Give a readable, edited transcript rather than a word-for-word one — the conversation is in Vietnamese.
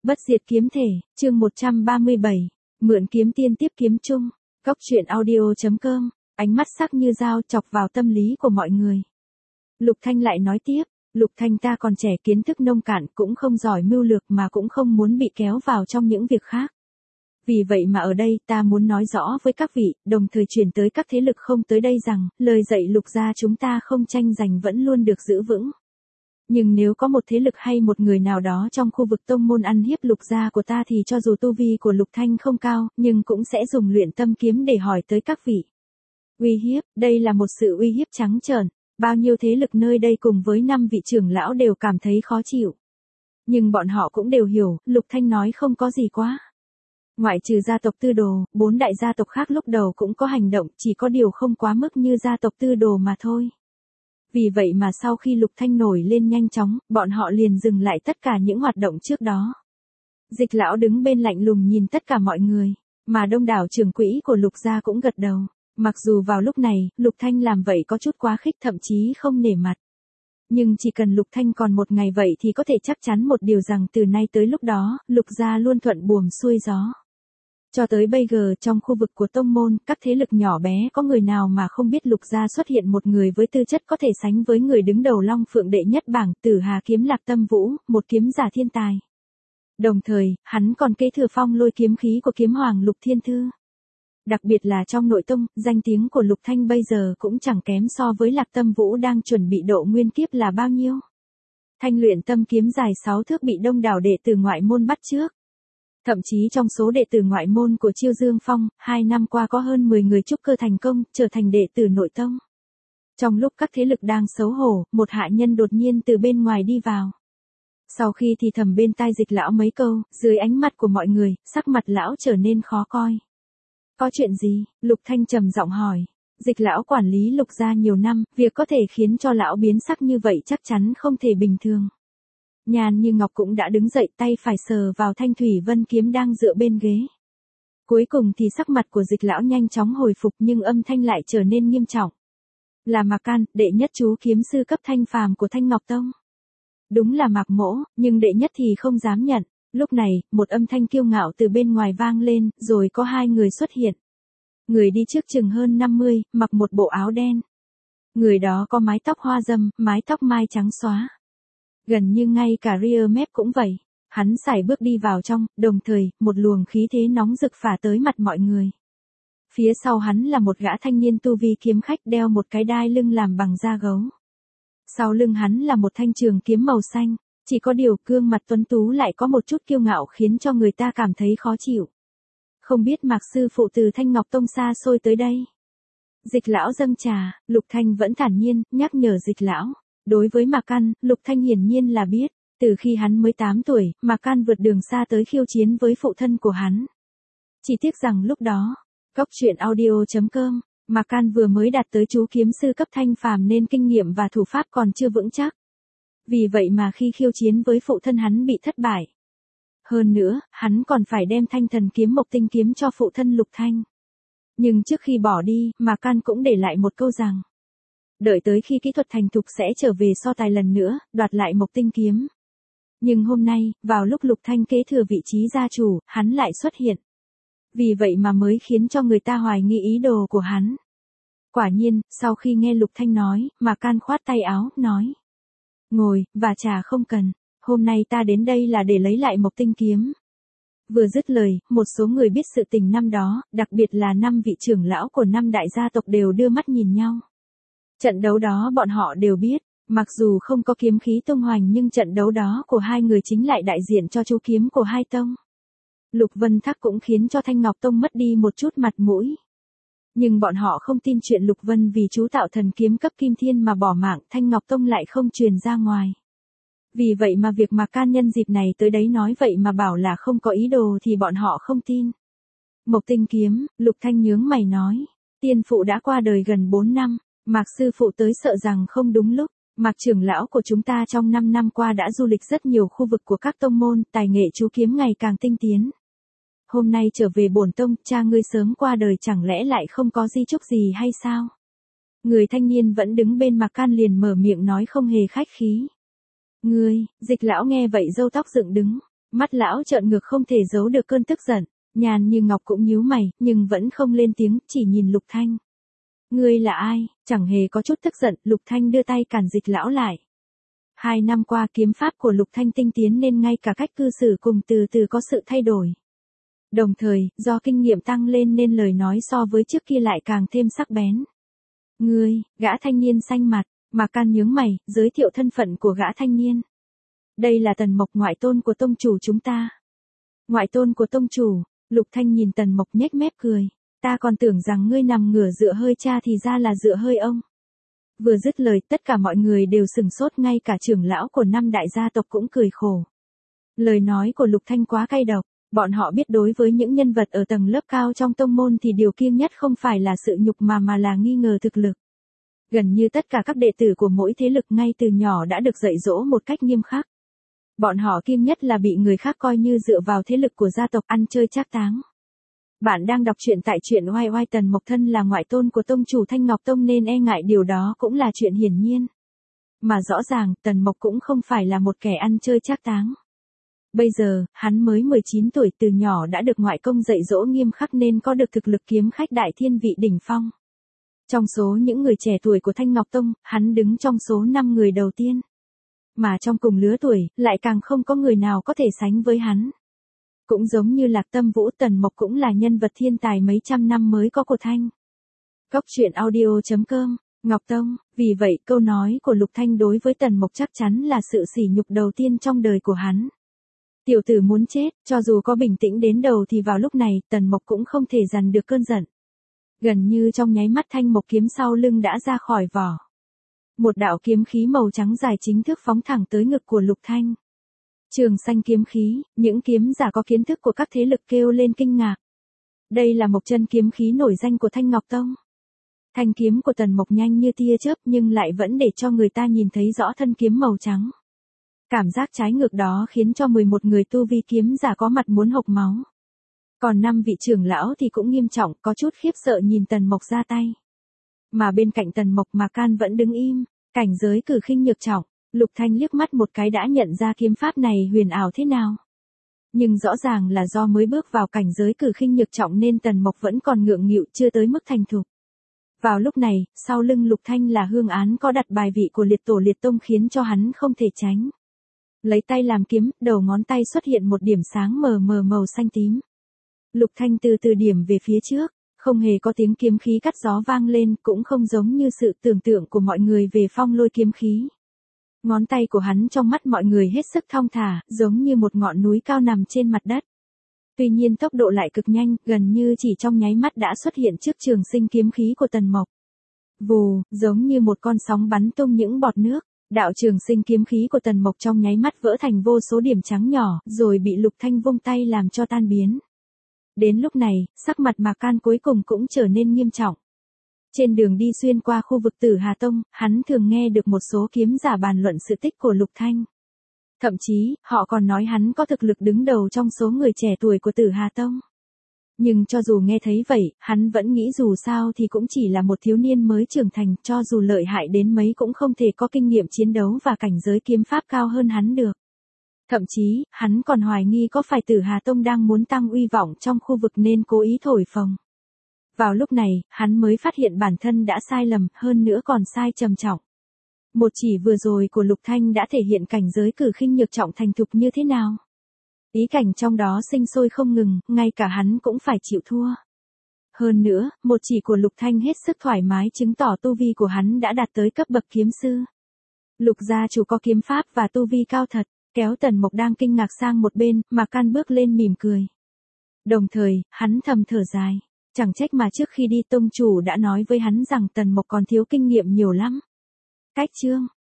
Bất diệt kiếm thể, chương 137, mượn kiếm tiên tiếp kiếm chung, góc truyện audio.com, ánh mắt sắc như dao chọc vào tâm lý của mọi người. Lục Thanh lại nói tiếp, Lục Thanh ta còn trẻ, kiến thức nông cạn, cũng không giỏi mưu lược mà cũng không muốn bị kéo vào trong những việc khác. Vì vậy mà ở đây ta muốn nói rõ với các vị, đồng thời truyền tới các thế lực không tới đây rằng, lời dạy Lục gia chúng ta không tranh giành vẫn luôn được giữ vững. Nhưng nếu có một thế lực hay một người nào đó trong khu vực tông môn ăn hiếp Lục gia của ta thì cho dù tu vi của Lục Thanh không cao, nhưng cũng sẽ dùng luyện tâm kiếm để hỏi tới các vị. Uy hiếp, đây là một sự uy hiếp trắng trợn, bao nhiêu thế lực nơi đây cùng với 5 vị trưởng lão đều cảm thấy khó chịu. Nhưng bọn họ cũng đều hiểu, Lục Thanh nói không có gì quá. Ngoại trừ gia tộc Tư Đồ, 4 đại gia tộc khác lúc đầu cũng có hành động, chỉ có điều không quá mức như gia tộc Tư Đồ mà thôi. Vì vậy mà sau khi Lục Thanh nổi lên nhanh chóng, bọn họ liền dừng lại tất cả những hoạt động trước đó. Dịch lão đứng bên lạnh lùng nhìn tất cả mọi người, mà đông đảo trưởng quỹ của Lục gia cũng gật đầu. Mặc dù vào lúc này, Lục Thanh làm vậy có chút quá khích, thậm chí không nể mặt. Nhưng chỉ cần Lục Thanh còn một ngày vậy thì có thể chắc chắn một điều rằng từ nay tới lúc đó, Lục gia luôn thuận buồm xuôi gió. Cho tới bây giờ trong khu vực của tông môn, các thế lực nhỏ bé có người nào mà không biết Lục gia xuất hiện một người với tư chất có thể sánh với người đứng đầu Long Phượng đệ nhất bảng, Tử Hà kiếm Lạc Tâm Vũ, một kiếm giả thiên tài. Đồng thời, hắn còn kế thừa phong lôi kiếm khí của kiếm hoàng Lục Thiên Thư. Đặc biệt là trong nội tông, danh tiếng của Lục Thanh bây giờ cũng chẳng kém so với Lạc Tâm Vũ đang chuẩn bị độ nguyên kiếp là bao nhiêu. Thanh luyện tâm kiếm dài 6 thước bị đông đảo đệ tử ngoại môn bắt trước. Thậm chí trong số đệ tử ngoại môn của Chiêu Dương Phong, 2 năm qua có hơn 10 người trúc cơ thành công, trở thành đệ tử nội tông. Trong lúc các thế lực đang xấu hổ, một hạ nhân đột nhiên từ bên ngoài đi vào. Sau khi thì thầm bên tai Dịch lão mấy câu, dưới ánh mắt của mọi người, sắc mặt lão trở nên khó coi. Có chuyện gì? Lục Thanh trầm giọng hỏi. Dịch lão quản lý Lục gia nhiều năm, việc có thể khiến cho lão biến sắc như vậy chắc chắn không thể bình thường. Nhan Như Ngọc cũng đã đứng dậy, tay phải sờ vào thanh thủy vân kiếm đang dựa bên ghế. Cuối cùng thì sắc mặt của Dịch lão nhanh chóng hồi phục nhưng âm thanh lại trở nên nghiêm trọng. Là Mạc Can, đệ nhất chú kiếm sư cấp thanh phàm của Thanh Ngọc Tông. Đúng là Mạc Mỗ, nhưng đệ nhất thì không dám nhận. Lúc này, một âm thanh kiêu ngạo từ bên ngoài vang lên, rồi có 2 người xuất hiện. Người đi trước chừng hơn 50, mặc một bộ áo đen. Người đó có mái tóc hoa râm, mái tóc mai trắng xóa. Gần như ngay cả ria mép cũng vậy. Hắn sải bước đi vào trong, đồng thời, một luồng khí thế nóng rực phả tới mặt mọi người. Phía sau hắn là một gã thanh niên tu vi kiếm khách đeo một cái đai lưng làm bằng da gấu. Sau lưng hắn là một thanh trường kiếm màu xanh. Chỉ có điều gương mặt tuấn tú lại có một chút kiêu ngạo khiến cho người ta cảm thấy khó chịu. Không biết Mạc sư phụ từ Thanh Ngọc Tông xa xôi tới đây. Dịch lão dâng trà, Lục Thanh vẫn thản nhiên, nhắc nhở Dịch lão. Đối với Mạc Can, Lục Thanh hiển nhiên là biết, từ khi hắn mới 8 tuổi, Mạc Can vượt đường xa tới khiêu chiến với phụ thân của hắn. Chỉ tiếc rằng lúc đó, góc truyện audio.com, Mạc Can vừa mới đạt tới chú kiếm sư cấp thanh phàm nên kinh nghiệm và thủ pháp còn chưa vững chắc. Vì vậy mà khi khiêu chiến với phụ thân hắn bị thất bại. Hơn nữa, hắn còn phải đem thanh thần kiếm Mộc Tinh kiếm cho phụ thân Lục Thanh. Nhưng trước khi bỏ đi, Mạc Can cũng để lại một câu rằng. Đợi tới khi kỹ thuật thành thục sẽ trở về so tài lần nữa, đoạt lại Mộc Tinh kiếm. Nhưng hôm nay, vào lúc Lục Thanh kế thừa vị trí gia chủ, hắn lại xuất hiện. Vì vậy mà mới khiến cho người ta hoài nghi ý đồ của hắn. Quả nhiên, sau khi nghe Lục Thanh nói, Mạc Can khoát tay áo, nói. Ngồi, và trà không cần, hôm nay ta đến đây là để lấy lại Mộc Tinh kiếm. Vừa dứt lời, một số người biết sự tình năm đó, đặc biệt là 5 vị trưởng lão của 5 đại gia tộc đều đưa mắt nhìn nhau. Trận đấu đó bọn họ đều biết, mặc dù không có kiếm khí tung hoành nhưng trận đấu đó của 2 người chính lại đại diện cho chú kiếm của 2 tông. Lục Vân Thác cũng khiến cho Thanh Ngọc Tông mất đi một chút mặt mũi. Nhưng bọn họ không tin chuyện Lục Vân vì chú tạo thần kiếm cấp kim thiên mà bỏ mạng, Thanh Ngọc Tông lại không truyền ra ngoài. Vì vậy mà việc mà Can nhân dịp này tới đấy nói vậy mà bảo là không có ý đồ thì bọn họ không tin. Mộc Tinh kiếm, Lục Thanh nhướng mày nói, tiên phụ đã qua đời gần 4 năm, Mạc sư phụ tới sợ rằng không đúng lúc. Mạc trưởng lão của chúng ta trong 5 năm qua đã du lịch rất nhiều khu vực của các tông môn, tài nghệ chú kiếm ngày càng tinh tiến. Hôm nay trở về bổn tông, cha ngươi sớm qua đời chẳng lẽ lại không có di chúc gì hay sao? Người thanh niên vẫn đứng bên Mạc Can liền mở miệng nói không hề khách khí. Ngươi, Dịch lão nghe vậy râu tóc dựng đứng, Mắt lão trợn ngược không thể giấu được cơn tức giận, Nhàn Như Ngọc cũng nhíu mày, nhưng vẫn không lên tiếng, chỉ nhìn Lục Thanh. Ngươi là ai? Chẳng hề có chút tức giận, Lục Thanh đưa tay cản dịch lão lại. 2 năm qua kiếm pháp của Lục Thanh tinh tiến nên ngay cả cách cư xử cùng từ từ có sự thay đổi. Đồng thời, do kinh nghiệm tăng lên nên lời nói so với trước kia lại càng thêm sắc bén. Ngươi, gã thanh niên xanh mặt, Mạc Can nhướng mày, giới thiệu thân phận của gã thanh niên. Đây là Tần Mộc, ngoại tôn của tông chủ chúng ta. Ngoại tôn của tông chủ, Lục Thanh nhìn Tần Mộc nhếch mép cười. Ta còn tưởng rằng ngươi nằm ngửa dựa hơi cha thì ra là dựa hơi ông. Vừa dứt lời tất cả mọi người đều sừng sốt, ngay cả trưởng lão của 5 đại gia tộc cũng cười khổ. Lời nói của Lục Thanh quá cay độc, bọn họ biết đối với những nhân vật ở tầng lớp cao trong tông môn thì điều kiêng nhất không phải là sự nhục mà là nghi ngờ thực lực. Gần như tất cả các đệ tử của mỗi thế lực ngay từ nhỏ đã được dạy dỗ một cách nghiêm khắc. Bọn họ kiêng nhất là bị người khác coi như dựa vào thế lực của gia tộc ăn chơi trác táng. Bạn đang đọc truyện tại truyện oai oai. Tần Mộc thân là ngoại tôn của tông chủ Thanh Ngọc Tông nên e ngại điều đó cũng là chuyện hiển nhiên. Mà rõ ràng Tần Mộc cũng không phải là một kẻ ăn chơi trác táng. Bây giờ, hắn mới 19 tuổi, từ nhỏ đã được ngoại công dạy dỗ nghiêm khắc nên có được thực lực kiếm khách đại thiên vị đỉnh phong. Trong số những người trẻ tuổi của Thanh Ngọc Tông, hắn đứng trong số 5 người đầu tiên. Mà trong cùng lứa tuổi, lại càng không có người nào có thể sánh với hắn. Cũng giống như Lạc Tâm Vũ, Tần Mộc cũng là nhân vật thiên tài mấy trăm năm mới có của Thanh. Góc truyện audio.com, Ngọc Tông, vì vậy câu nói của Lục Thanh đối với Tần Mộc chắc chắn là sự sỉ nhục đầu tiên trong đời của hắn. Tiểu tử muốn chết, cho dù có bình tĩnh đến đầu thì vào lúc này Tần Mộc cũng không thể dằn được cơn giận. Gần như trong nháy mắt thanh mộc kiếm sau lưng đã ra khỏi vỏ. Một đạo kiếm khí màu trắng dài chính thức phóng thẳng tới ngực của Lục Thanh. Trường xanh kiếm khí, những kiếm giả có kiến thức của các thế lực kêu lên kinh ngạc. Đây là một chân kiếm khí nổi danh của Thanh Ngọc Tông. Thanh kiếm của Tần Mộc nhanh như tia chớp nhưng lại vẫn để cho người ta nhìn thấy rõ thân kiếm màu trắng. Cảm giác trái ngược đó khiến cho 11 người tu vi kiếm giả có mặt muốn hộc máu. Còn 5 vị trưởng lão thì cũng nghiêm trọng, có chút khiếp sợ nhìn Tần Mộc ra tay. Mà bên cạnh Tần Mộc Mạc Can vẫn đứng im, cảnh giới cử khinh nhược trọng. Lục Thanh liếc mắt một cái đã nhận ra kiếm pháp này huyền ảo thế nào. Nhưng rõ ràng là do mới bước vào cảnh giới cử khinh nhược trọng nên Tần Mộc vẫn còn ngượng nghịu, chưa tới mức thành thục. Vào lúc này, sau lưng Lục Thanh là Hương Án có đặt bài vị của liệt tổ liệt tông khiến cho hắn không thể tránh. Lấy tay làm kiếm, đầu ngón tay xuất hiện một điểm sáng mờ mờ màu xanh tím. Lục Thanh từ từ điểm về phía trước, không hề có tiếng kiếm khí cắt gió vang lên, cũng không giống như sự tưởng tượng của mọi người về phong lôi kiếm khí. Ngón tay của hắn trong mắt mọi người hết sức thong thả, giống như một ngọn núi cao nằm trên mặt đất. Tuy nhiên tốc độ lại cực nhanh, gần như chỉ trong nháy mắt đã xuất hiện trước trường sinh kiếm khí của Tần Mộc. Vù, giống như một con sóng bắn tung những bọt nước, đạo trường sinh kiếm khí của Tần Mộc trong nháy mắt vỡ thành vô số điểm trắng nhỏ, rồi bị Lục Thanh vung tay làm cho tan biến. Đến lúc này, sắc mặt Mạc Can cuối cùng cũng trở nên nghiêm trọng. Trên đường đi xuyên qua khu vực Tử Hà Tông, hắn thường nghe được một số kiếm giả bàn luận sự tích của Lục Thanh. Thậm chí, họ còn nói hắn có thực lực đứng đầu trong số người trẻ tuổi của Tử Hà Tông. Nhưng cho dù nghe thấy vậy, hắn vẫn nghĩ dù sao thì cũng chỉ là một thiếu niên mới trưởng thành, cho dù lợi hại đến mấy cũng không thể có kinh nghiệm chiến đấu và cảnh giới kiếm pháp cao hơn hắn được. Thậm chí, hắn còn hoài nghi có phải Tử Hà Tông đang muốn tăng uy vọng trong khu vực nên cố ý thổi phồng. Vào lúc này, hắn mới phát hiện bản thân đã sai lầm, hơn nữa còn sai trầm trọng. Một chỉ vừa rồi của Lục Thanh đã thể hiện cảnh giới cử khinh nhược trọng thành thục như thế nào. Ý cảnh trong đó sinh sôi không ngừng, ngay cả hắn cũng phải chịu thua. Hơn nữa, một chỉ của Lục Thanh hết sức thoải mái chứng tỏ tu vi của hắn đã đạt tới cấp bậc kiếm sư. Lục gia chủ có kiếm pháp và tu vi cao thật, kéo Tần Mộc đang kinh ngạc sang một bên, mà Can bước lên mỉm cười. Đồng thời, hắn thầm thở dài. Chẳng trách mà trước khi đi tông chủ đã nói với hắn rằng Tần Mộc còn thiếu kinh nghiệm nhiều lắm. Cách chương